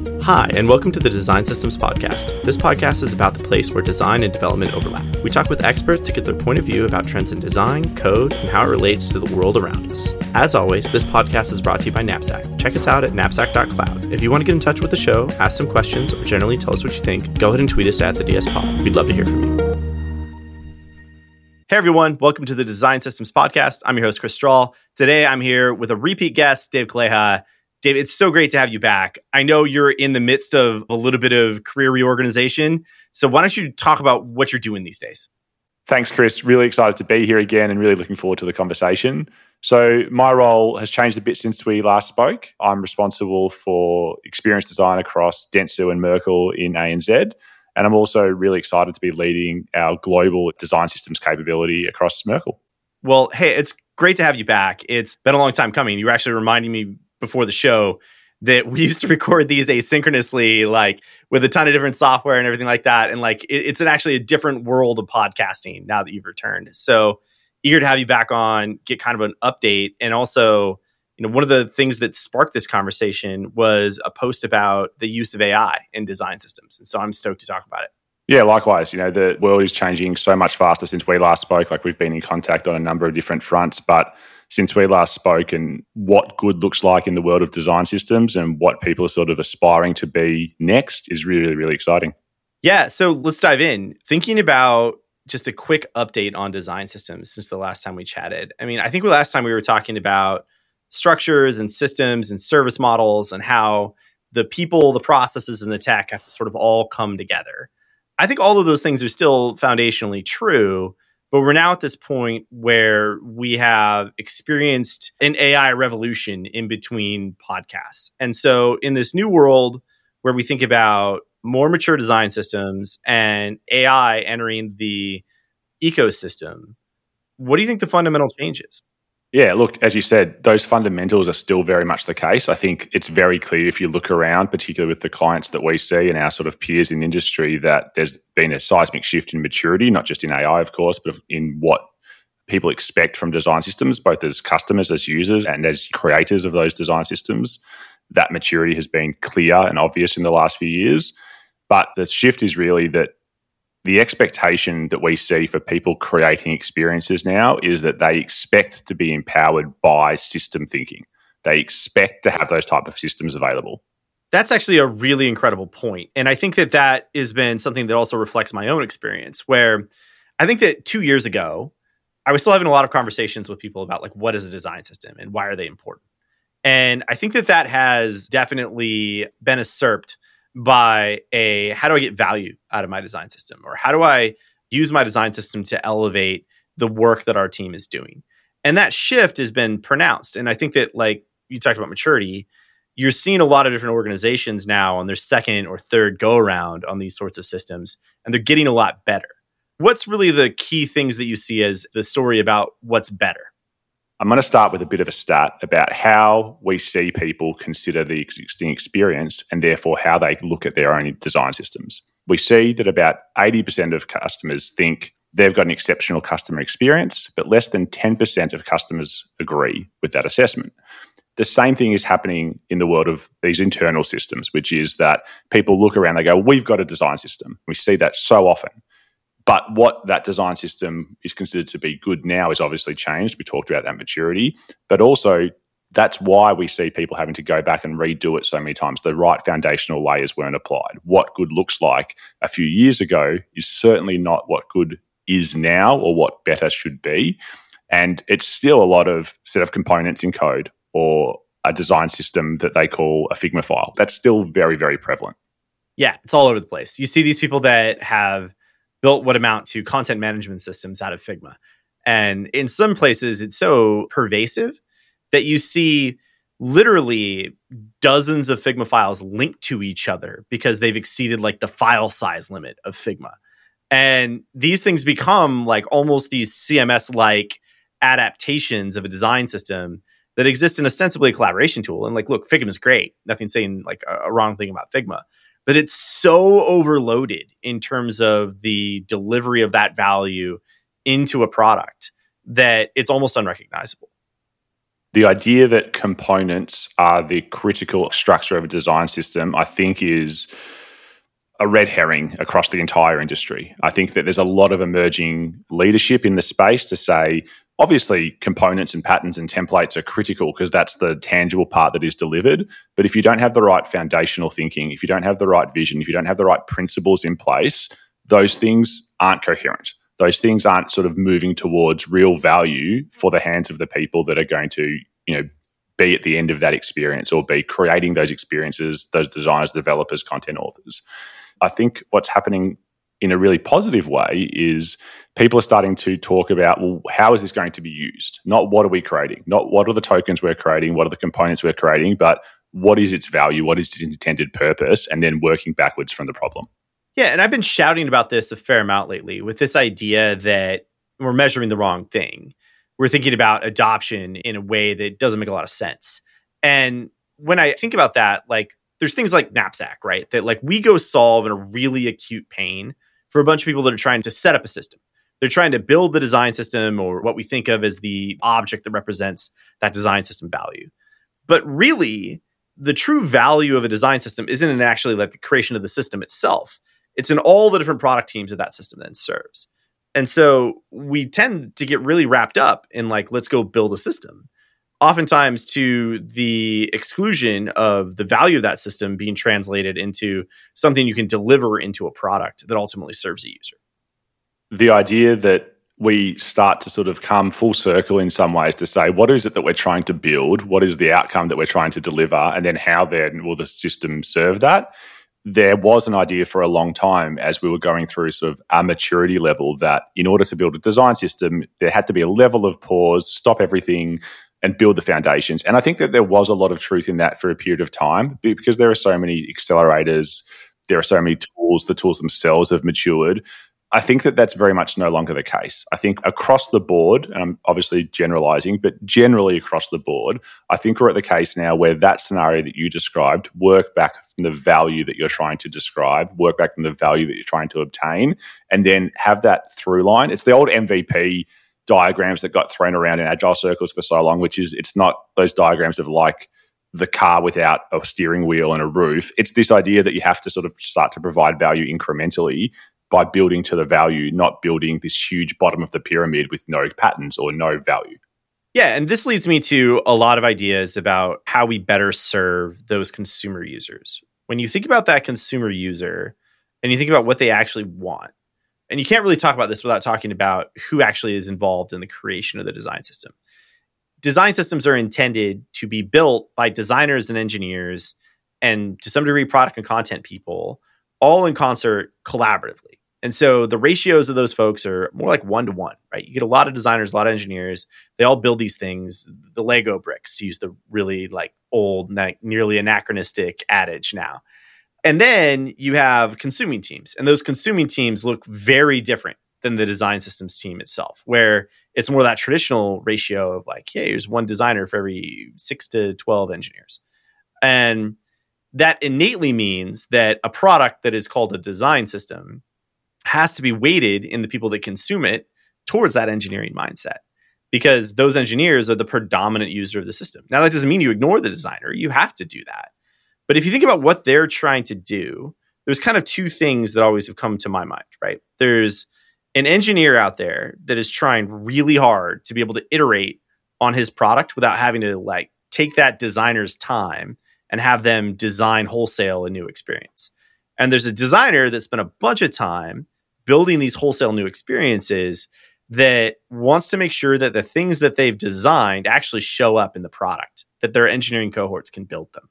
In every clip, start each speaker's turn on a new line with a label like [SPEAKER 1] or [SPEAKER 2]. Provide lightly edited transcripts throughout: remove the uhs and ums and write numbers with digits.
[SPEAKER 1] Hi, and welcome to the Design Systems Podcast. This podcast is about the place where design and development overlap. We talk with experts to get their point of view about trends in design, code, and how it relates to the world around us. As always, this podcast is brought to you by Knapsack. Check us out at knapsack.cloud. If you want to get in touch with the show, ask some questions, or generally tell us what you think, go ahead and tweet us at the DS Pod. We'd love to hear from you. Hey everyone, welcome to the Design Systems Podcast. I'm your host, Chris Strahl. Today I'm here with a repeat guest, Dave Kaleha. Dave, it's so great to have you back. I know you're in the midst of a little bit of career reorganization. So why don't you talk about what you're doing these days?
[SPEAKER 2] Thanks, Chris. Really excited to be here again and really looking forward to the conversation. So my role has changed a bit since we last spoke. I'm responsible for experience design across Dentsu and Merkle in ANZ. And I'm also really excited to be leading our global design systems capability across Merkle.
[SPEAKER 1] Well, hey, it's great to have you back. It's been a long time coming. You were actually reminding me before the show that we used to record these asynchronously, like with a ton of different software and everything like that. And like it's actually a different world of podcasting now that you've returned. So eager to have you back on, get kind of an update. And also, one of the things that sparked this conversation was a post about the use of AI in design systems. And so I'm stoked to talk about it.
[SPEAKER 2] Yeah, likewise. The world is changing so much faster since we last spoke. Like we've been in contact on a number of different fronts, but since we last spoke and what good looks like in the world of design systems and what people are sort of aspiring to be next is really, really exciting.
[SPEAKER 1] Yeah, so let's dive in. Thinking about just a quick update on design systems since the last time we chatted. I think last time we were talking about structures and systems and service models and how the people, the processes, and the tech have to sort of all come together. I think all of those things are still foundationally true, but we're now at this point where we have experienced an AI revolution in between podcasts. And so in this new world where we think about more mature design systems and AI entering the ecosystem, what do you think the fundamental change is?
[SPEAKER 2] Yeah, look, as you said, those fundamentals are still very much the case. I think it's very clear if you look around, particularly with the clients that we see and our sort of peers in the industry, that there's been a seismic shift in maturity, not just in AI, of course, but in what people expect from design systems, both as customers, as users, and as creators of those design systems. That maturity has been clear and obvious in the last few years. But the shift is really that the expectation that we see for people creating experiences now is that they expect to be empowered by system thinking. They expect to have those type of systems available.
[SPEAKER 1] That's actually a really incredible point. And I think that has been something that also reflects my own experience, where I think that 2 years ago, I was still having a lot of conversations with people about like, what is a design system and why are they important? And I think that has definitely been usurped by how do I get value out of my design system? Or how do I use my design system to elevate the work that our team is doing? And that shift has been pronounced. And I think that, like you talked about maturity, you're seeing a lot of different organizations now on their second or third go around on these sorts of systems, and they're getting a lot better. What's really the key things that you see as the story about what's better?
[SPEAKER 2] I'm going to start with a bit of a stat about how we see people consider the existing experience and therefore how they look at their own design systems. We see that about 80% of customers think they've got an exceptional customer experience, but less than 10% of customers agree with that assessment. The same thing is happening in the world of these internal systems, which is that people look around, they go, we've got a design system. We see that so often. But what that design system is considered to be good now is obviously changed. We talked about that maturity, but also that's why we see people having to go back and redo it so many times. The right foundational layers weren't applied. What good looks like a few years ago is certainly not what good is now or what better should be. And it's still a lot of set of components in code or a design system that they call a Figma file. That's still very, very prevalent.
[SPEAKER 1] Yeah, it's all over the place. You see these people that have built what amount to content management systems out of Figma. And in some places, it's so pervasive that you see literally dozens of Figma files linked to each other because they've exceeded like the file size limit of Figma. And these things become like almost these CMS-like adaptations of a design system that exist in ostensibly a collaboration tool. And like, look, Figma is great. Nothing saying like a wrong thing about Figma. But it's so overloaded in terms of the delivery of that value into a product that it's almost unrecognizable.
[SPEAKER 2] The idea that components are the critical structure of a design system, I think, is a red herring across the entire industry. I think that there's a lot of emerging leadership in the space to say, obviously, components and patterns and templates are critical because that's the tangible part that is delivered. But if you don't have the right foundational thinking, if you don't have the right vision, if you don't have the right principles in place, those things aren't coherent. Those things aren't sort of moving towards real value for the hands of the people that are going to, be at the end of that experience or be creating those experiences, those designers, developers, content authors. I think what's happening in a really positive way is people are starting to talk about, well, how is this going to be used? Not what are we creating, not what are the tokens we're creating, what are the components we're creating, but what is its value, what is its intended purpose, and then working backwards from the problem.
[SPEAKER 1] Yeah, and I've been shouting about this a fair amount lately with this idea that we're measuring the wrong thing. We're thinking about adoption in a way that doesn't make a lot of sense. And when I think about that, like, there's things like Knapsack, right? That like we go solve in a really acute pain for a bunch of people that are trying to set up a system. They're trying to build the design system or what we think of as the object that represents that design system value. But really, the true value of a design system isn't in actually like the creation of the system itself. It's in all the different product teams that system then serves. And so we tend to get really wrapped up in like, let's go build a system, oftentimes to the exclusion of the value of that system being translated into something you can deliver into a product that ultimately serves a user.
[SPEAKER 2] The idea that we start to sort of come full circle in some ways to say, what is it that we're trying to build? What is the outcome that we're trying to deliver? And then how then will the system serve that? There was an idea for a long time as we were going through sort of our maturity level that in order to build a design system, there had to be a level of pause, stop everything, and build the foundations. And I think that there was a lot of truth in that for a period of time because there are so many accelerators, there are so many tools, the tools themselves have matured. I think that that's very much no longer the case. I think across the board, and I'm obviously generalizing, but generally across the board, I think we're at the case now where that scenario that you described, work back from the value that you're trying to describe, work back from the value that you're trying to obtain, and then have that through line. It's the old MVP diagrams that got thrown around in agile circles for so long, which is it's not those diagrams of like the car without a steering wheel and a roof. It's this idea that you have to sort of start to provide value incrementally by building to the value, not building this huge bottom of the pyramid with no patterns or no value.
[SPEAKER 1] Yeah, and this leads me to a lot of ideas about how we better serve those consumer users. When you think about that consumer user and you think about what they actually want, and you can't really talk about this without talking about who actually is involved in the creation of the design system. Design systems are intended to be built by designers and engineers and to some degree product and content people, all in concert collaboratively. And so the ratios of those folks are more like 1-to-1, right? You get a lot of designers, a lot of engineers. They all build these things, the Lego bricks, to use the really like old, nearly anachronistic adage now. And then you have consuming teams. And those consuming teams look very different than the design systems team itself, where it's more that traditional ratio of like, hey, here's one designer for every 6 to 12 engineers. And that innately means that a product that is called a design system has to be weighted in the people that consume it towards that engineering mindset, because those engineers are the predominant user of the system. Now, that doesn't mean you ignore the designer. You have to do that. But if you think about what they're trying to do, there's kind of two things that always have come to my mind, right? There's an engineer out there that is trying really hard to be able to iterate on his product without having to like take that designer's time and have them design wholesale a new experience. And there's a designer that spent a bunch of time building these wholesale new experiences that wants to make sure that the things that they've designed actually show up in the product, that their engineering cohorts can build them.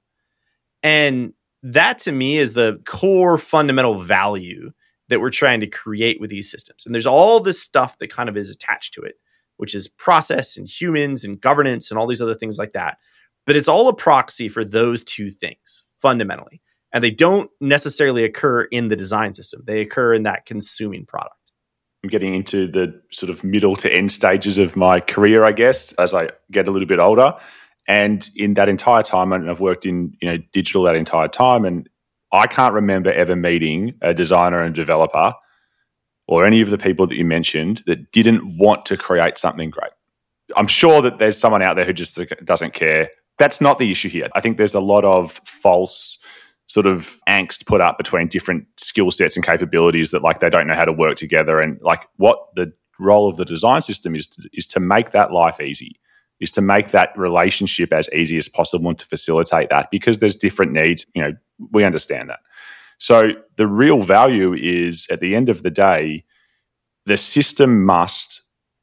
[SPEAKER 1] And that to me is the core fundamental value that we're trying to create with these systems. And there's all this stuff that kind of is attached to it, which is process and humans and governance and all these other things like that. But it's all a proxy for those two things fundamentally. And they don't necessarily occur in the design system. They occur in that consuming product.
[SPEAKER 2] I'm getting into the sort of middle to end stages of my career, I guess, as I get a little bit older. And in that entire time, and I've worked in digital that entire time, and I can't remember ever meeting a designer and developer or any of the people that you mentioned that didn't want to create something great. I'm sure that there's someone out there who just doesn't care. That's not the issue here. I think there's a lot of false sort of angst put up between different skill sets and capabilities that like they don't know how to work together. And like what the role of the design system is to make that life easy, is to make that relationship as easy as possible and to facilitate that, because there's different needs. We understand that. So the real value is, at the end of the day, the system must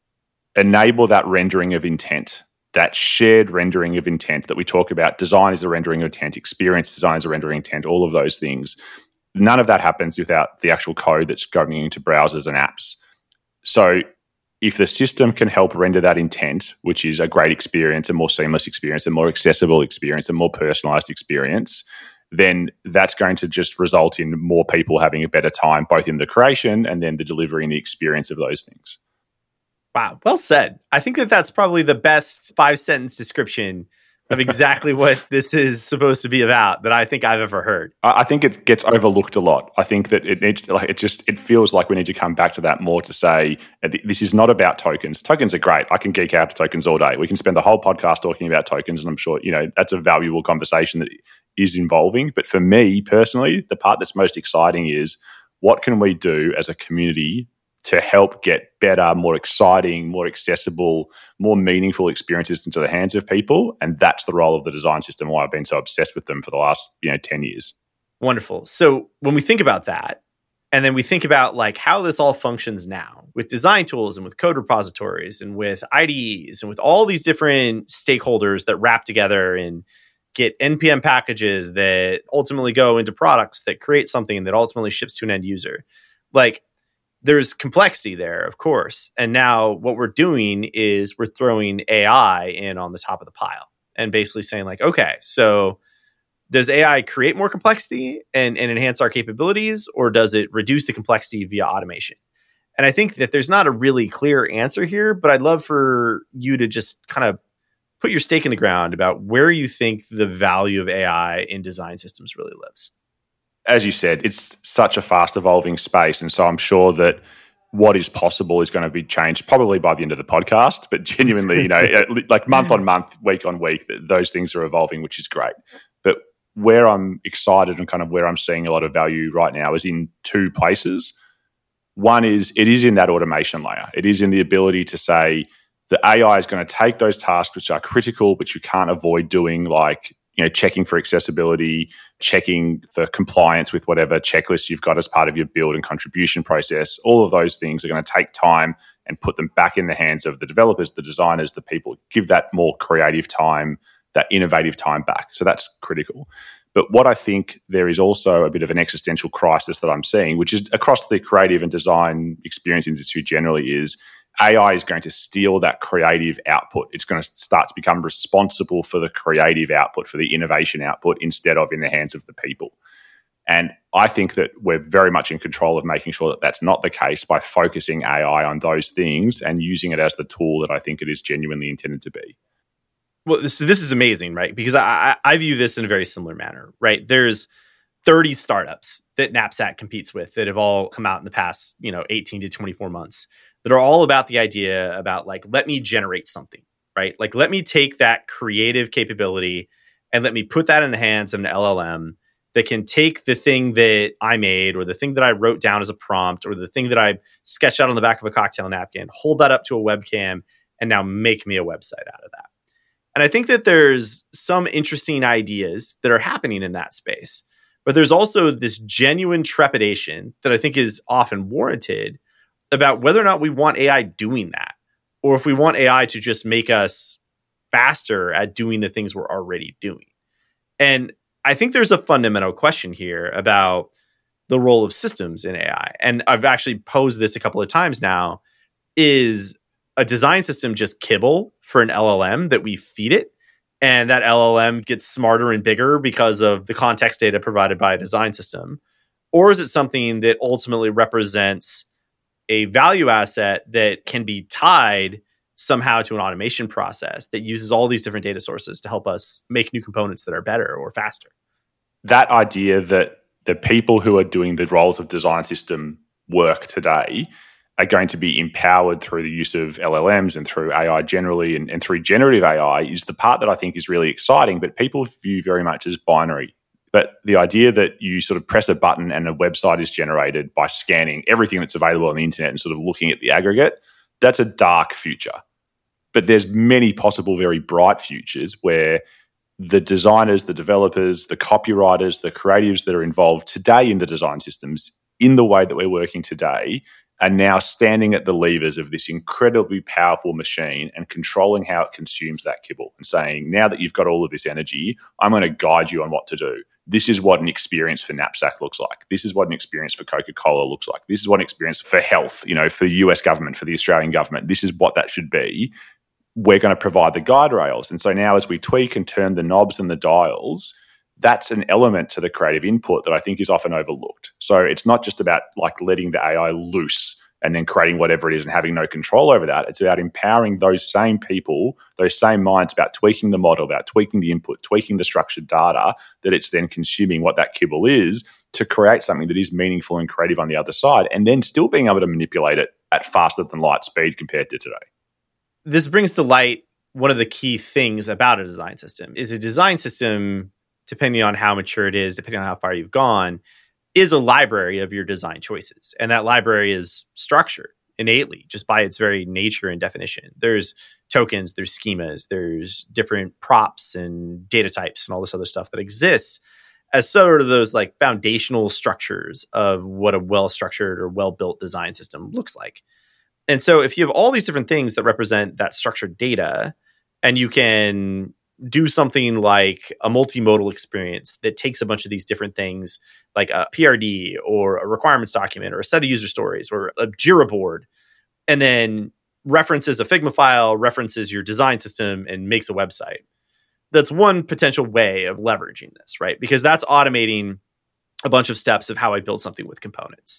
[SPEAKER 2] enable that rendering of intent, that shared rendering of intent that we talk about. Design is a rendering of intent, experience design is a rendering of intent, all of those things. None of that happens without the actual code that's going into browsers and apps. So if the system can help render that intent, which is a great experience, a more seamless experience, a more accessible experience, a more personalized experience, then that's going to just result in more people having a better time, both in the creation and then the delivery and the experience of those things.
[SPEAKER 1] Wow, well said. I think that that's probably the best 5-sentence description of exactly what this is supposed to be about that I think I've ever heard.
[SPEAKER 2] I think it gets overlooked a lot. I think that it needs to, it feels like we need to come back to that more, to say this is not about tokens. Tokens are great. I can geek out to tokens all day. We can spend the whole podcast talking about tokens, and I'm sure that's a valuable conversation that is involving. But for me personally, the part that's most exciting is what can we do as a community to help get better, more exciting, more accessible, more meaningful experiences into the hands of people. And that's the role of the design system, why I've been so obsessed with them for the last 10 years.
[SPEAKER 1] Wonderful. So when we think about that, and then we think about like how this all functions now with design tools and with code repositories and with IDEs and with all these different stakeholders that wrap together and get NPM packages that ultimately go into products that create something that ultimately ships to an end user. Like, there's complexity there, of course. And now what we're doing is we're throwing AI in on the top of the pile and basically saying like, okay, so does AI create more complexity and enhance our capabilities, or does it reduce the complexity via automation? And I think that there's not a really clear answer here, but I'd love for you to just kind of put your stake in the ground about where you think the value of AI in design systems really lives.
[SPEAKER 2] As you said, it's such a fast evolving space. And so I'm sure that what is possible is going to be changed probably by the end of the podcast, but genuinely, like month on month, week on week, those things are evolving, which is great. But where I'm excited and kind of where I'm seeing a lot of value right now is in two places. One is it is in that automation layer. It is in the ability to say the AI is going to take those tasks which are critical, but you can't avoid doing, like checking for accessibility, checking for compliance with whatever checklist you've got as part of your build and contribution process. All of those things are going to take time and put them back in the hands of the developers, the designers, the people. Give that more creative time, that innovative time back. So that's critical. But what I think there is also a bit of an existential crisis that I'm seeing, which is across the creative and design experience industry generally, is AI is going to steal that creative output. It's going to start to become responsible for the creative output, for the innovation output, instead of in the hands of the people. And I think that we're very much in control of making sure that that's not the case by focusing AI on those things and using it as the tool that I think it is genuinely intended to be.
[SPEAKER 1] Well, this is amazing, right? Because I view this in a very similar manner, right? There's 30 startups that Knapsack competes with that have all come out in the past, 18 to 24 months that are all about the idea about like, let me generate something, right? Like, let me take that creative capability and let me put that in the hands of an LLM that can take the thing that I made or the thing that I wrote down as a prompt or the thing that I sketched out on the back of a cocktail napkin, hold that up to a webcam, and now make me a website out of that. And I think that there's some interesting ideas that are happening in that space. But there's also this genuine trepidation that I think is often warranted about whether or not we want AI doing that, or if we want AI to just make us faster at doing the things we're already doing. And I think there's a fundamental question here about the role of systems in AI. And I've actually posed this a couple of times now. Is a design system just kibble for an LLM that we feed it, and that LLM gets smarter and bigger because of the context data provided by a design system? Or is it something that ultimately represents a value asset that can be tied somehow to an automation process that uses all these different data sources to help us make new components that are better or faster?
[SPEAKER 2] That idea that the people who are doing the roles of design system work today are going to be empowered through the use of LLMs and through AI generally and through generative AI is the part that I think is really exciting, but people view very much as binary. But the idea that you sort of press a button and a website is generated by scanning everything that's available on the internet and sort of looking at the aggregate, that's a dark future. But there's many possible very bright futures where the designers, the developers, the copywriters, the creatives that are involved today in the design systems in the way that we're working today are now standing at the levers of this incredibly powerful machine and controlling how it consumes that kibble and saying, now that you've got all of this energy, I'm going to guide you on what to do. This is what an experience for Knapsack looks like. This is what an experience for Coca-Cola looks like. This is what an experience for health, for the US government, for the Australian government. This is what that should be. We're going to provide the guide rails. And so now as we tweak and turn the knobs and the dials, that's an element to the creative input that I think is often overlooked. So it's not just about like letting the AI loose and then creating whatever it is and having no control over that. It's about empowering those same people, those same minds about tweaking the model, about tweaking the input, tweaking the structured data that it's then consuming what that kibble is to create something that is meaningful and creative on the other side, and then still being able to manipulate it at faster than light speed compared to today.
[SPEAKER 1] This brings to light one of the key things about a design system. Is a design system, depending on how mature it is, depending on how far you've gone, is a library of your design choices. And that library is structured innately just by its very nature and definition. There's tokens, there's schemas, there's different props and data types and all this other stuff that exists as sort of those like foundational structures of what a well-structured or well-built design system looks like. And so if you have all these different things that represent that structured data, and you can do something like a multimodal experience that takes a bunch of these different things, like a PRD or a requirements document or a set of user stories or a Jira board, and then references a Figma file, references your design system, and makes a website. That's one potential way of leveraging this, right? Because that's automating a bunch of steps of how I build something with components.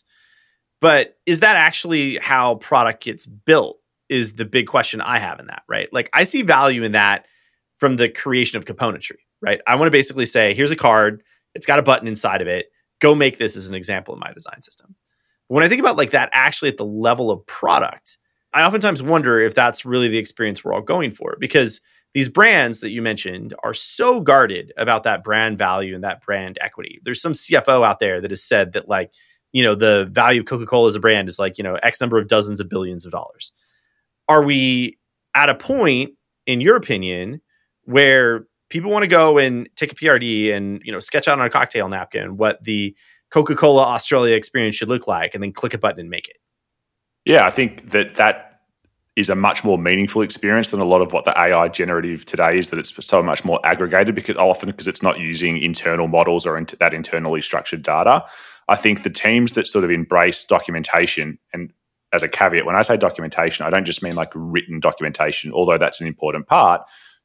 [SPEAKER 1] But is that actually how product gets built is the big question I have in that, right? Like I see value in that from the creation of componentry, right? I want to basically say, here's a card, it's got a button inside of it, go make this as an example in my design system. When I think about like that actually at the level of product, I oftentimes wonder if that's really the experience we're all going for, because these brands that you mentioned are so guarded about that brand value and that brand equity. There's some CFO out there that has said that like, the value of Coca-Cola as a brand is like, X number of dozens of billions of dollars. Are we at a point, in your opinion, where people want to go and take a PRD and, sketch out on a cocktail napkin what the Coca-Cola Australia experience should look like and then click a button and make it?
[SPEAKER 2] Yeah, I think that is a much more meaningful experience than a lot of what the AI generative today is, that it's so much more aggregated because it's not using internal models or that internally structured data. I think the teams that sort of embrace documentation, and as a caveat, when I say documentation, I don't just mean like written documentation, although that's an important part.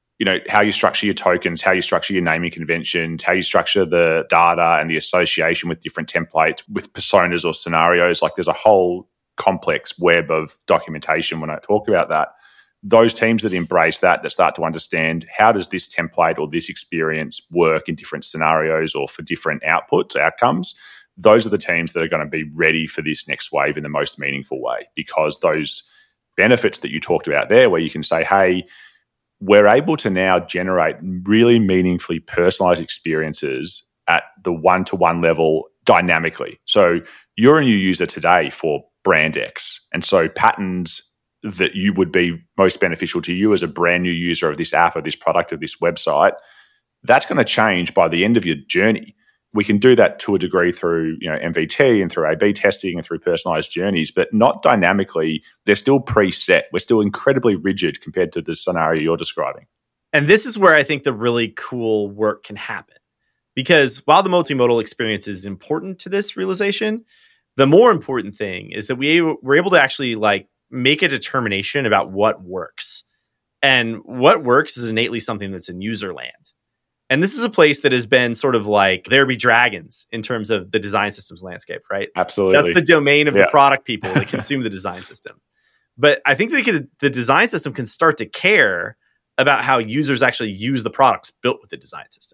[SPEAKER 2] How you structure your tokens, how you structure your naming conventions, how you structure the data and the association with different templates, with personas or scenarios. Like there's a whole complex web of documentation when I talk about that. Those teams that embrace that start to understand how does this template or this experience work in different scenarios or for different outcomes, those are the teams that are going to be ready for this next wave in the most meaningful way, because those benefits that you talked about there, where you can say, hey, we're able to now generate really meaningfully personalized experiences at the one-to-one level dynamically. So you're a new user today for brand X. And so patterns that you would be most beneficial to you as a brand new user of this app or this product or this website, that's going to change by the end of your journey. We can do that to a degree through MVT and through A/B testing and through personalized journeys, but not dynamically. They're still preset. We're still incredibly rigid compared to the scenario you're describing.
[SPEAKER 1] And this is where I think the really cool work can happen. Because while the multimodal experience is important to this realization, the more important thing is that we're able to actually like make a determination about what works. And what works is innately something that's in user land. And this is a place that has been sort of like there be dragons in terms of the design systems landscape, right?
[SPEAKER 2] Absolutely.
[SPEAKER 1] That's the domain of the product people that consume the design system. But I think the design system can start to care about how users actually use the products built with the design system.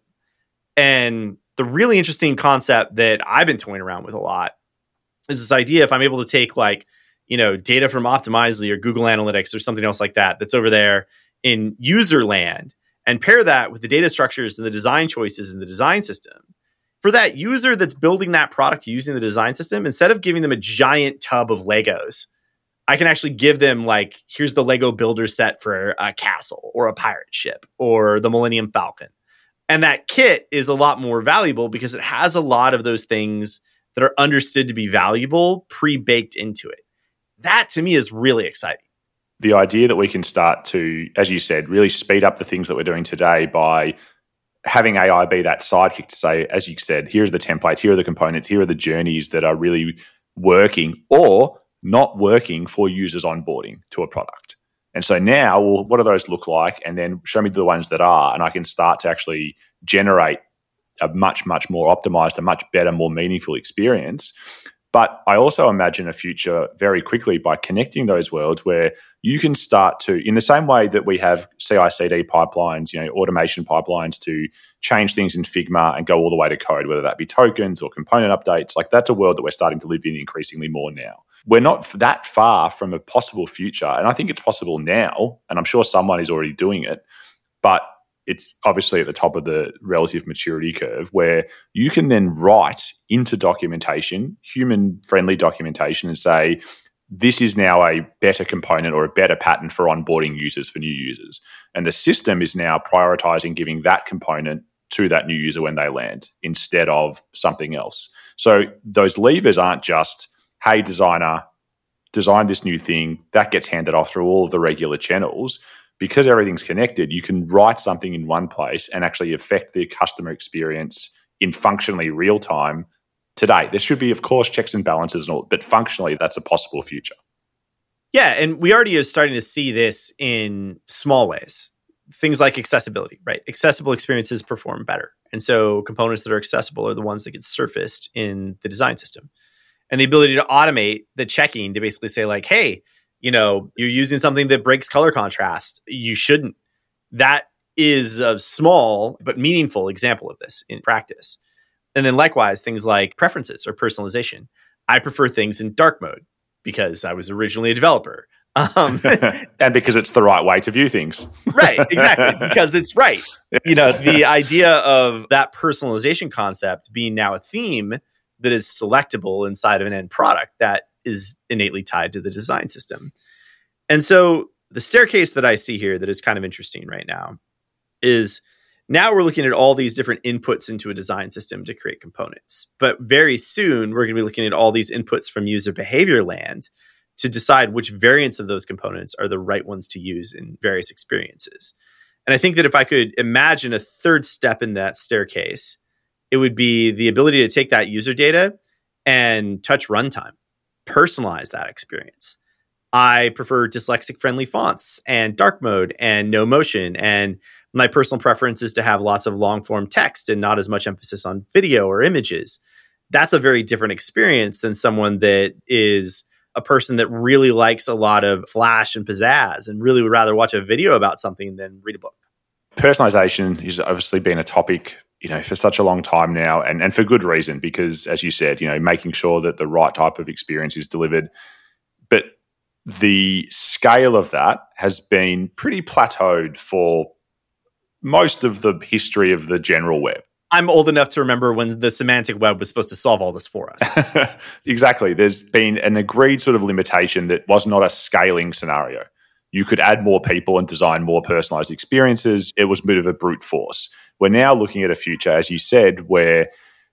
[SPEAKER 1] And the really interesting concept that I've been toying around with a lot is this idea, if I'm able to take like data from Optimizely or Google Analytics or something else like that that's over there in user land, and pair that with the data structures and the design choices in the design system, for that user that's building that product using the design system, instead of giving them a giant tub of Legos, I can actually give them here's the Lego builder set for a castle or a pirate ship or the Millennium Falcon. And that kit is a lot more valuable because it has a lot of those things that are understood to be valuable pre-baked into it. That to me is really exciting.
[SPEAKER 2] The idea that we can start to, as you said, really speed up the things that we're doing today by having AI be that sidekick to say, as you said, here's the templates, here are the components, here are the journeys that are really working or not working for users onboarding to a product. And so now, well, what do those look like? And then show me the ones that are, and I can start to actually generate a much, much more optimized, a much better, more meaningful experience. But I also imagine a future very quickly by connecting those worlds where you can start to, in the same way that we have CI/CD pipelines, automation pipelines to change things in Figma and go all the way to code, whether that be tokens or component updates, that's a world that we're starting to live in increasingly more now. We're not that far from a possible future, and I think it's possible now, and I'm sure someone is already doing it, but it's obviously at the top of the relative maturity curve where you can then write into documentation, human-friendly documentation, and say, this is now a better component or a better pattern for onboarding users for new users. And the system is now prioritizing giving that component to that new user when they land instead of something else. So those levers aren't just, hey, designer, design this new thing, that gets handed off through all of the regular channels. Because everything's connected, you can write something in one place and actually affect the customer experience in functionally real time today. There should be, of course, checks and balances, and all, but functionally, that's a possible future.
[SPEAKER 1] Yeah, and we already are starting to see this in small ways. Things like accessibility, right? Accessible experiences perform better. And so components that are accessible are the ones that get surfaced in the design system. And the ability to automate the checking to basically say hey, you're using something that breaks color contrast. You shouldn't. That is a small but meaningful example of this in practice. And then likewise, things like preferences or personalization. I prefer things in dark mode because I was originally a developer.
[SPEAKER 2] And because it's the right way to view things.
[SPEAKER 1] Right, exactly. Because it's right. The idea of that personalization concept being now a theme that is selectable inside of an end product that is innately tied to the design system. And so the staircase that I see here that is kind of interesting right now is now we're looking at all these different inputs into a design system to create components. But very soon, we're going to be looking at all these inputs from user behavior land to decide which variants of those components are the right ones to use in various experiences. And I think that if I could imagine a third step in that staircase, it would be the ability to take that user data and touch runtime. Personalize that experience. I prefer dyslexic-friendly fonts and dark mode and no motion. And my personal preference is to have lots of long-form text and not as much emphasis on video or images. That's a very different experience than someone that is a person that really likes a lot of flash and pizzazz and really would rather watch a video about something than read a book.
[SPEAKER 2] Personalization has obviously been a topic for such a long time now, and for good reason, because as you said, making sure that the right type of experience is delivered. But the scale of that has been pretty plateaued for most of the history of the general web.
[SPEAKER 1] I'm old enough to remember when the semantic web was supposed to solve all this for us.
[SPEAKER 2] Exactly. There's been an agreed sort of limitation that was not a scaling scenario. You could add more people and design more personalized experiences. It was a bit of a brute force. We're now looking at a future, as you said, where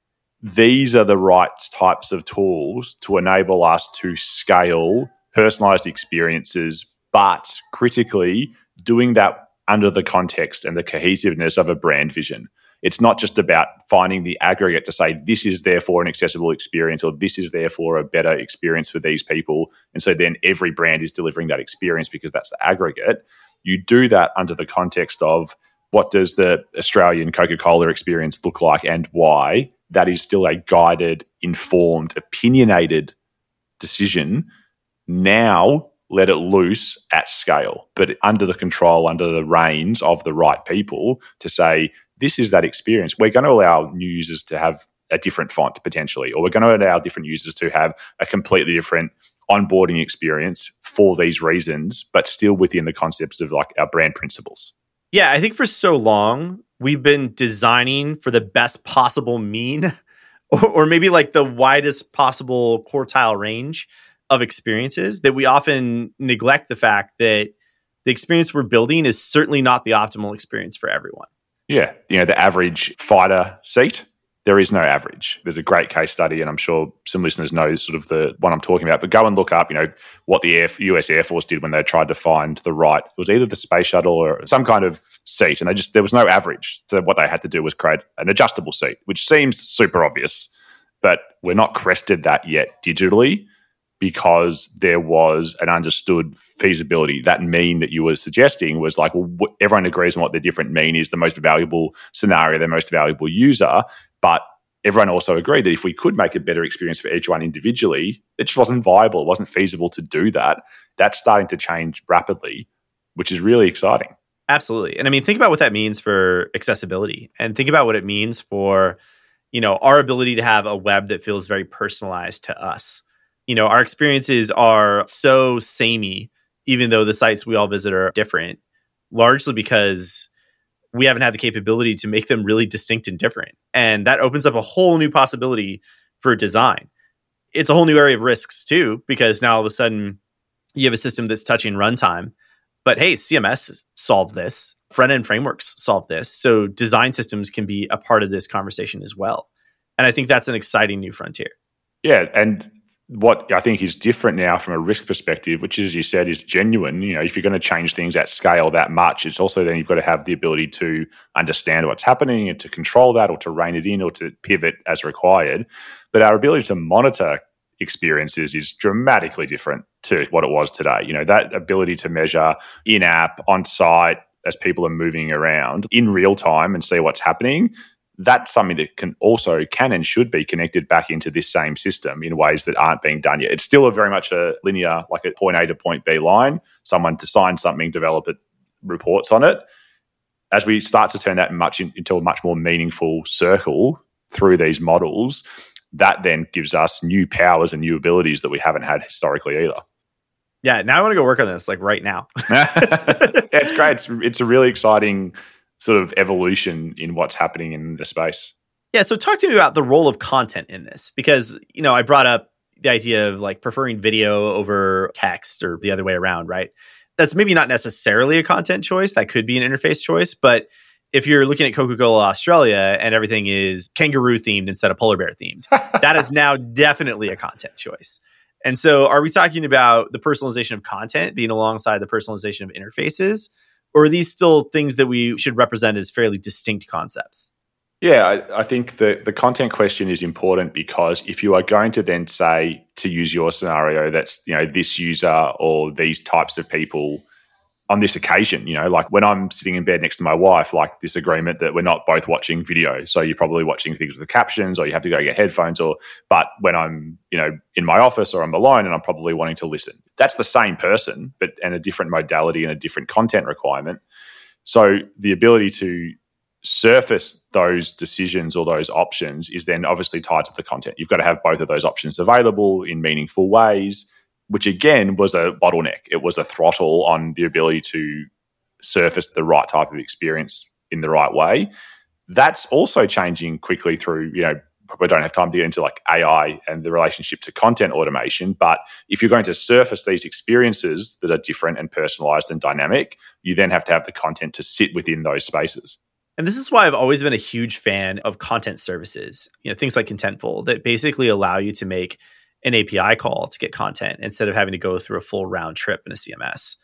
[SPEAKER 2] these are the right types of tools to enable us to scale personalized experiences, but critically doing that under the context and the cohesiveness of a brand vision. It's not just about finding the aggregate to say this is therefore an accessible experience or this is therefore a better experience for these people. And so then every brand is delivering that experience because that's the aggregate. You do that under the context of what does the Australian Coca-Cola experience look like and why. That is still a guided, informed, opinionated decision. Now let it loose at scale, but under the control, under the reins of the right people to say, this is that experience. We're going to allow new users to have a different font potentially, or we're going to allow different users to have a completely different onboarding experience for these reasons, but still within the concepts of like our brand principles.
[SPEAKER 1] Yeah, I think for so long, we've been designing for the best possible mean or maybe like the widest possible quartile range of experiences that we often neglect the fact that the experience we're building is certainly not the optimal experience for everyone.
[SPEAKER 2] Yeah. The average fighter seat, there is no average. There's a great case study, and I'm sure some listeners know sort of the one I'm talking about, but go and look up, what the US Air Force did when they tried to find the right, it was either the space shuttle or some kind of seat, and there was no average. So what they had to do was create an adjustable seat, which seems super obvious, but we're not crested that yet digitally because there was an understood feasibility. That mean that you were suggesting was like, well, everyone agrees on what the different mean is, the most valuable scenario, the most valuable user. But everyone also agreed that if we could make a better experience for each one individually, it just wasn't viable. It wasn't feasible to do that. That's starting to change rapidly, which is really exciting.
[SPEAKER 1] Absolutely. And I mean, think about what that means for accessibility, and think about what it means for, our ability to have a web that feels very personalized to us. Our experiences are so samey, even though the sites we all visit are different, largely because we haven't had the capability to make them really distinct and different. And that opens up a whole new possibility for design. It's a whole new area of risks too, because now all of a sudden you have a system that's touching runtime. But hey, CMS solved this. Front-end frameworks solved this. So design systems can be a part of this conversation as well. And I think that's an exciting new frontier.
[SPEAKER 2] Yeah, and what I think is different now from a risk perspective, which, as you said, is genuine. If you're going to change things at scale that much, it's also then you've got to have the ability to understand what's happening and to control that, or to rein it in, or to pivot as required. But our ability to monitor experiences is dramatically different to what it was today. That ability to measure in-app, on-site, as people are moving around in real time and see what's happening, that's something that can and should be connected back into this same system in ways that aren't being done yet. It's still very much a linear, like a point A to point B line. Someone designs something, develop it, reports on it. As we start to turn that into a much more meaningful circle through these models, that then gives us new powers and new abilities that we haven't had historically either.
[SPEAKER 1] Yeah, now I want to go work on this like right now.
[SPEAKER 2] It's great. It's a really exciting sort of evolution in what's happening in the space.
[SPEAKER 1] Yeah, so talk to me about the role of content in this, because, I brought up the idea of like preferring video over text or the other way around, right? That's maybe not necessarily a content choice. That could be an interface choice. But if you're looking at Coca-Cola Australia and everything is kangaroo themed instead of polar bear themed, that is now definitely a content choice. And so are we talking about the personalization of content being alongside the personalization of interfaces? Or are these still things that we should represent as fairly distinct concepts?
[SPEAKER 2] Yeah, I think the content question is important, because if you are going to then say, to use your scenario, that's this user or these types of people on this occasion, like when I'm sitting in bed next to my wife, like this agreement that we're not both watching video. So you're probably watching things with the captions, or you have to go get headphones, but when I'm, in my office or I'm alone and I'm probably wanting to listen, that's the same person, and a different modality and a different content requirement. So the ability to surface those decisions or those options is then obviously tied to the content. You've got to have both of those options available in meaningful ways, which again was a bottleneck. It was a throttle on the ability to surface the right type of experience in the right way. That's also changing quickly through, probably don't have time to get into like AI and the relationship to content automation. But if you're going to surface these experiences that are different and personalized and dynamic, you then have to have the content to sit within those spaces.
[SPEAKER 1] And this is why I've always been a huge fan of content services, things like Contentful that basically allow you to make an API call to get content instead of having to go through a full round trip in a CMS.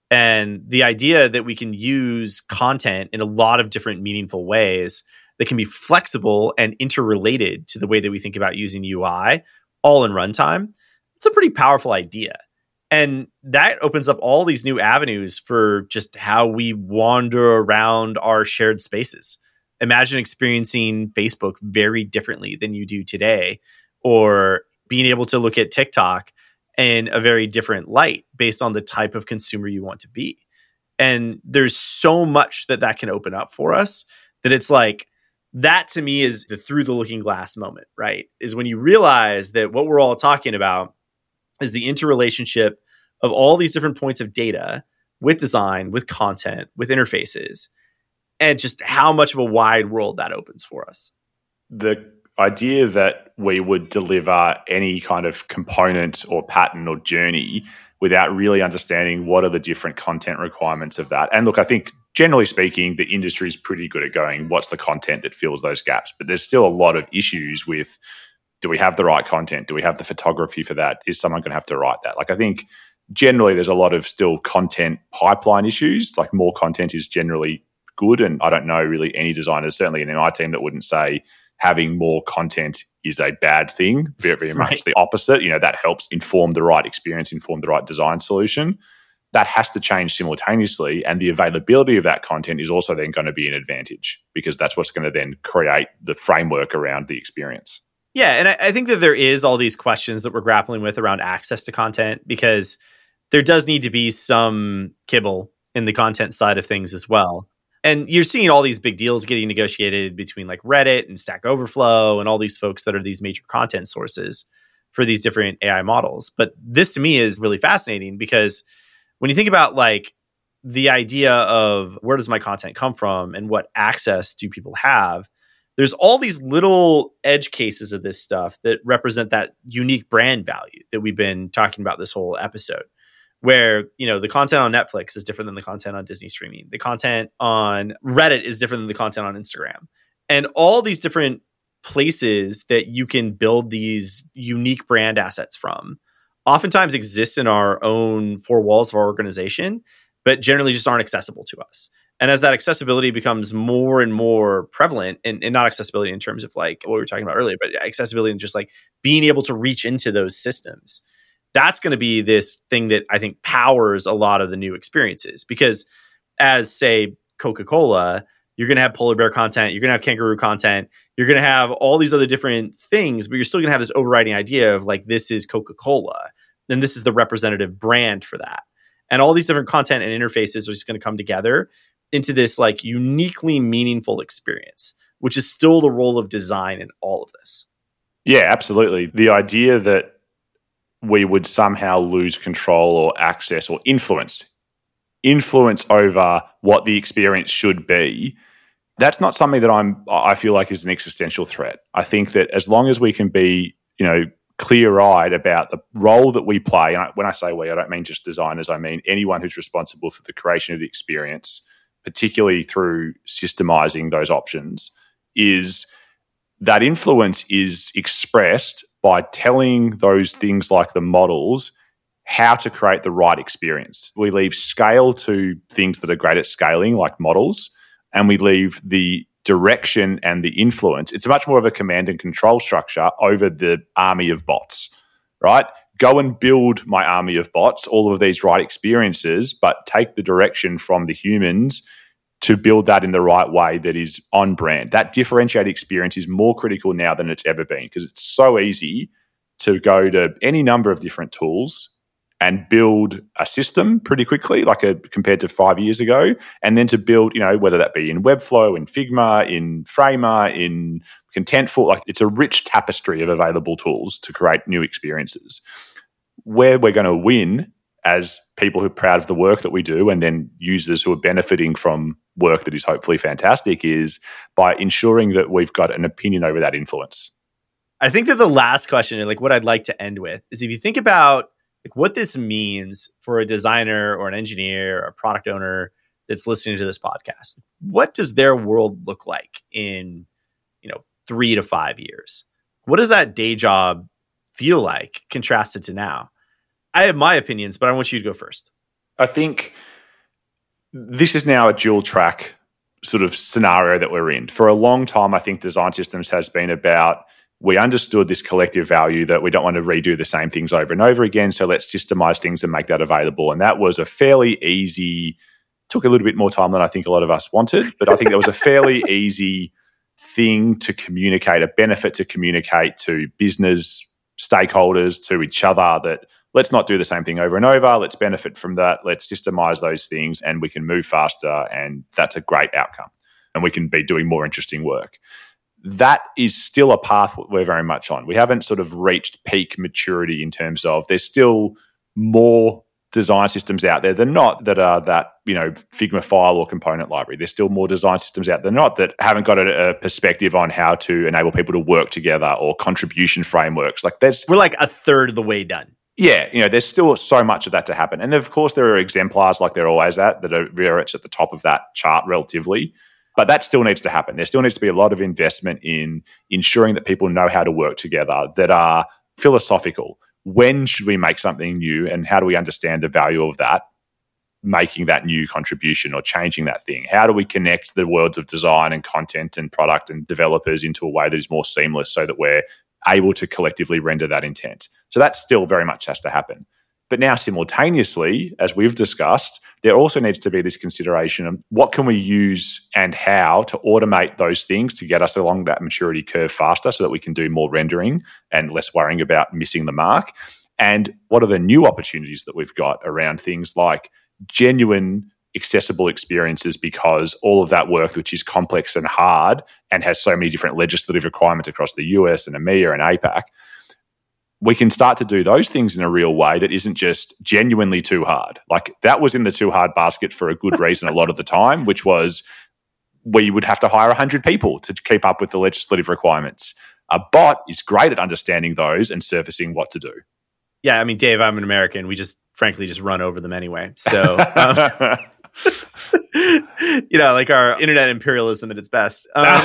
[SPEAKER 1] And the idea that we can use content in a lot of different meaningful ways that can be flexible and interrelated to the way that we think about using UI all in runtime, it's a pretty powerful idea. And that opens up all these new avenues for just how we wander around our shared spaces. Imagine experiencing Facebook very differently than you do today, or being able to look at TikTok in a very different light based on the type of consumer you want to be. And there's so much that can open up for us that it's like, that to me is the through the looking glass moment, right? Is when you realize that what we're all talking about is the interrelationship of all these different points of data with design, with content, with interfaces, and just how much of a wide world that opens for us.
[SPEAKER 2] The idea that we would deliver any kind of component or pattern or journey without really understanding what are the different content requirements of that. And look, I think generally speaking, the industry is pretty good at going, what's the content that fills those gaps? But there's still a lot of issues with, do we have the right content? Do we have the photography for that? Is someone going to have to write that? Like, I think generally there's a lot of still content pipeline issues. Like, more content is generally good. And I don't know really any designers, certainly in my team, that wouldn't say having more content is a bad thing. Very, very much
[SPEAKER 1] Right.
[SPEAKER 2] the opposite. That helps inform the right experience, inform the right design solution. That has to change simultaneously. And the availability of that content is also then going to be an advantage, because that's what's going to then create the framework around the experience.
[SPEAKER 1] Yeah, and I think that there is all these questions that we're grappling with around access to content, because there does need to be some kibble in the content side of things as well. And you're seeing all these big deals getting negotiated between like Reddit and Stack Overflow and all these folks that are these major content sources for these different AI models. But this to me is really fascinating, because when you think about like the idea of where does my content come from and what access do people have, there's all these little edge cases of this stuff that represent that unique brand value that we've been talking about this whole episode, where, the content on Netflix is different than the content on Disney streaming. The content on Reddit is different than the content on Instagram. And all these different places that you can build these unique brand assets from oftentimes exist in our own four walls of our organization, but generally just aren't accessible to us. And as that accessibility becomes more and more prevalent, and not accessibility in terms of like what we were talking about earlier, but accessibility and just like being able to reach into those systems, that's going to be this thing that I think powers a lot of the new experiences. Because as, say, Coca-Cola, you're going to have polar bear content, you're going to have kangaroo content, you're going to have all these other different things, but you're still going to have this overriding idea of like, this is Coca-Cola, and this is the representative brand for that. And all these different content and interfaces are just going to come together into this like uniquely meaningful experience, which is still the role of design in all of this.
[SPEAKER 2] Yeah, absolutely. The idea that we would somehow lose control or access or influence over what the experience should be, that's not something that I feel like is an existential threat. I think that as long as we can be, clear-eyed about the role that we play, and when I say we, I don't mean just designers, I mean anyone who's responsible for the creation of the experience, particularly through systemizing those options, is that influence is expressed by telling those things like the models how to create the right experience. We leave scale to things that are great at scaling, like models, and we leave the direction and the influence. It's much more of a command and control structure over the army of bots, right? Go and build my army of bots, all of these right experiences, but take the direction from the humans to build that in the right way that is on brand. That differentiated experience is more critical now than it's ever been, because it's so easy to go to any number of different tools and build a system pretty quickly, compared to 5 years ago, and then to build, whether that be in Webflow, in Figma, in Framer, in Contentful, it's a rich tapestry of available tools to create new experiences. Where we're going to win as people who are proud of the work that we do, and then users who are benefiting from work that is hopefully fantastic, is by ensuring that we've got an opinion over that influence.
[SPEAKER 1] I think that the last question, and like what I'd like to end with, is if you think about like what this means for a designer or an engineer or a product owner that's listening to this podcast. What does their world look like in, 3 to 5 years? What does that day job feel like contrasted to now? I have my opinions, but I want you to go first.
[SPEAKER 2] I think this is now a dual track sort of scenario that we're in. For a long time, I think design systems has been about, we understood this collective value that we don't want to redo the same things over and over again, so let's systemize things and make that available. And that was a fairly easy, took a little bit more time than I think a lot of us wanted, but I think that was a fairly easy thing to communicate, a benefit to communicate to business stakeholders, to each other, that let's not do the same thing over and over, let's benefit from that, let's systemize those things, and we can move faster, and that's a great outcome. And we can be doing more interesting work. that is still a path we're very much on. We haven't sort of reached peak maturity in terms of there's still more design systems out there than not that are that, Figma file or component library. There's still more design systems out there than not that haven't got a perspective on how to enable people to work together or contribution frameworks.
[SPEAKER 1] We're like a third of the way done.
[SPEAKER 2] Yeah, there's still so much of that to happen. And of course, there are exemplars like there always that are very much at the top of that chart relatively. But that still needs to happen. There still needs to be a lot of investment in ensuring that people know how to work together, that are philosophical. When should we make something new, and how do we understand the value of that, making that new contribution or changing that thing? How do we connect the worlds of design and content and product and developers into a way that is more seamless so that we're able to collectively render that intent? So that still very much has to happen. But now simultaneously, as we've discussed, there also needs to be this consideration of what can we use and how to automate those things to get us along that maturity curve faster so that we can do more rendering and less worrying about missing the mark. And what are the new opportunities that we've got around things like genuine accessible experiences, because all of that work, which is complex and hard and has so many different legislative requirements across the US and EMEA and APAC, we can start to do those things in a real way that isn't just genuinely too hard. Like that was in the too hard basket for a good reason a lot of the time, which was we would have to hire 100 people to keep up with the legislative requirements. A bot is great at understanding those and surfacing what to do.
[SPEAKER 1] Yeah, I mean, Dave, I'm an American. We just frankly just run over them anyway. So, like our internet imperialism at its best.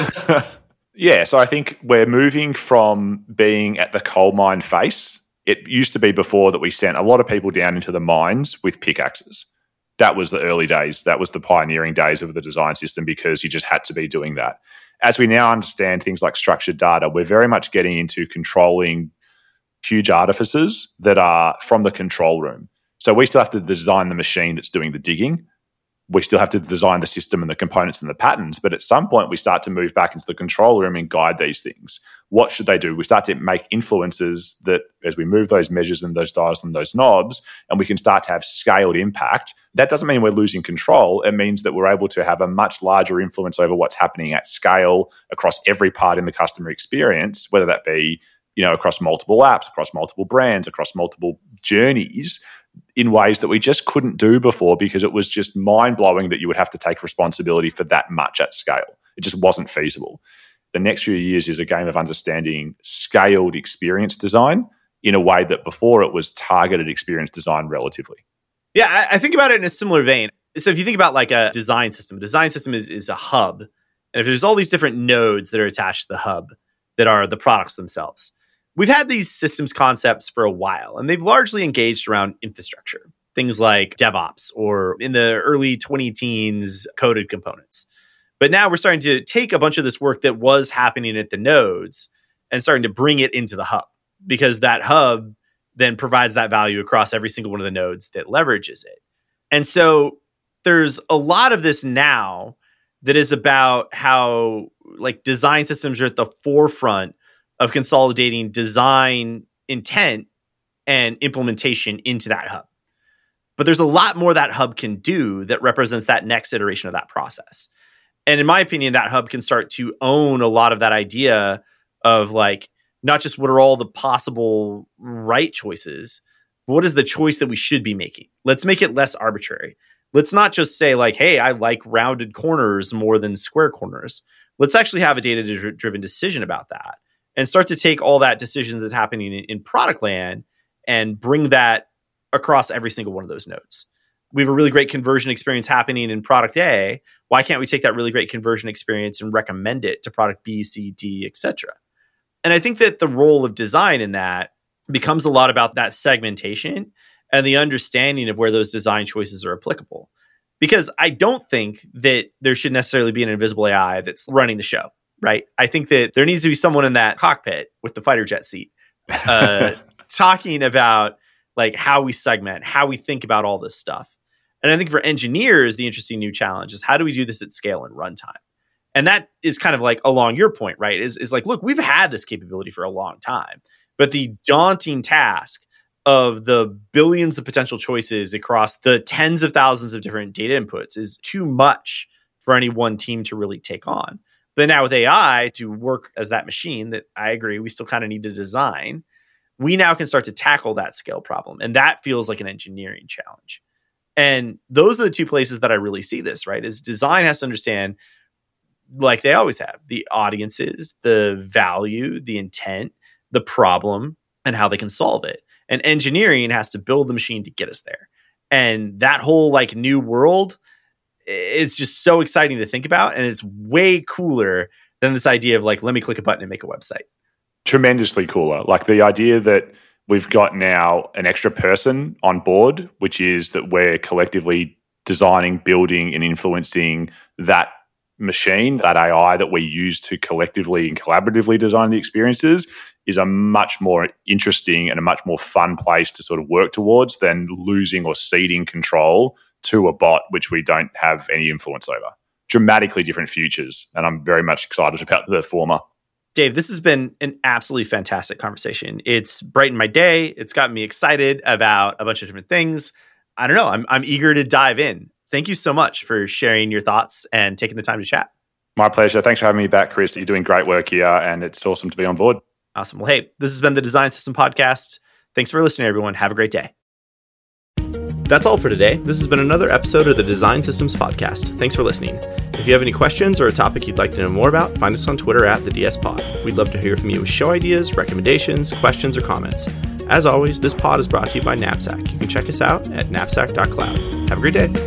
[SPEAKER 2] Yeah, so I think we're moving from being at the coal mine face. It used to be before that we sent a lot of people down into the mines with pickaxes. That was the early days. That was the pioneering days of the design system because you just had to be doing that. As we now understand things like structured data, we're very much getting into controlling huge artifices that are from the control room. So we still have to design the machine that's doing the digging. We still have to design the system and the components and the patterns, but at some point we start to move back into the control room and guide these things. What should they do? We start to make influences that as we move those measures and those dials and those knobs, and we can start to have scaled impact. That doesn't mean we're losing control. It means that we're able to have a much larger influence over what's happening at scale across every part in the customer experience, whether that be, across multiple apps, across multiple brands, across multiple journeys, in ways that we just couldn't do before because it was just mind-blowing that you would have to take responsibility for that much at scale. It just wasn't feasible. The next few years is a game of understanding scaled experience design in a way that before it was targeted experience design relatively.
[SPEAKER 1] Yeah, I think about it in a similar vein. So if you think about like a design system is a hub. And if there's all these different nodes that are attached to the hub that are the products themselves, we've had these systems concepts for a while, and they've largely engaged around infrastructure, things like DevOps or in the early 2010s coded components. But now we're starting to take a bunch of this work that was happening at the nodes and starting to bring it into the hub, because that hub then provides that value across every single one of the nodes that leverages it. And so there's a lot of this now that is about how like design systems are at the forefront of consolidating design intent and implementation into that hub. But there's a lot more that hub can do that represents that next iteration of that process. And in my opinion, that hub can start to own a lot of that idea of like, not just what are all the possible right choices, but what is the choice that we should be making? Let's make it less arbitrary. Let's not just say like, hey, I like rounded corners more than square corners. Let's actually have a data-driven decision about that and start to take all that decisions that's happening in product land and bring that across every single one of those nodes. We have a really great conversion experience happening in product A. Why can't we take that really great conversion experience and recommend it to product B, C, D, etc.? And I think that the role of design in that becomes a lot about that segmentation and the understanding of where those design choices are applicable. Because I don't think that there should necessarily be an invisible AI that's running the show, right? I think that there needs to be someone in that cockpit with the fighter jet seat talking about like how we segment, how we think about all this stuff. And I think for engineers, the interesting new challenge is how do we do this at scale and runtime? And that is kind of like along your point, right? Is like, look, we've had this capability for a long time, but the daunting task of the billions of potential choices across the tens of thousands of different data inputs is too much for any one team to really take on. But now with AI to work as that machine that I agree we still kind of need to design, we now can start to tackle that scale problem. And that feels like an engineering challenge. And those are the two places that I really see this, right? Is design has to understand, like they always have, the audiences, the value, the intent, the problem, and how they can solve it. And engineering has to build the machine to get us there. And that whole like new world is just so exciting to think about. And it's way cooler than this idea of like, let me click a button and make a website.
[SPEAKER 2] Tremendously cooler. Like the idea that we've got now an extra person on board, which is that we're collectively designing, building, and influencing that machine, that AI that we use to collectively and collaboratively design the experiences, is a much more interesting and a much more fun place to sort of work towards than losing or ceding control to a bot, which we don't have any influence over. Dramatically different futures. And I'm very much excited about the former.
[SPEAKER 1] Dave, this has been an absolutely fantastic conversation. It's brightened my day. It's gotten me excited about a bunch of different things. I don't know. I'm eager to dive in. Thank you so much for sharing your thoughts and taking the time to chat.
[SPEAKER 2] My pleasure. Thanks for having me back, Chris. You're doing great work here, and it's awesome to be on board.
[SPEAKER 1] Awesome. Well, hey, this has been the Design System Podcast. Thanks for listening, everyone. Have a great day. That's all for today. This has been another episode of the Design Systems Podcast. Thanks for listening. If you have any questions or a topic you'd like to know more about, find us on Twitter at the DS Pod. We'd love to hear from you with show ideas, recommendations, questions, or comments. As always, this pod is brought to you by Knapsack. You can check us out at knapsack.cloud. Have a great day.